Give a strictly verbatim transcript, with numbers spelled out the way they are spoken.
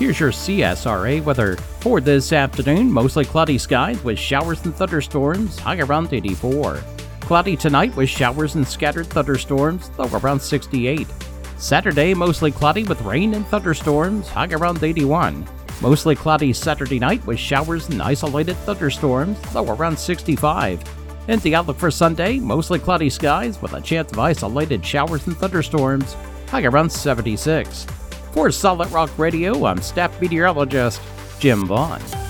Here's your C S R A weather. For this afternoon, mostly cloudy skies with showers and thunderstorms, high around eighty-four. Cloudy tonight with showers and scattered thunderstorms, low around sixty-eight. Saturday, mostly cloudy with rain and thunderstorms, high around eighty-one. Mostly cloudy Saturday night with showers and isolated thunderstorms, low around sixty-five. And the outlook for Sunday, mostly cloudy skies with a chance of isolated showers and thunderstorms, high around seventy-six. For Solid Rock Radio, I'm staff meteorologist Jim Vaughn.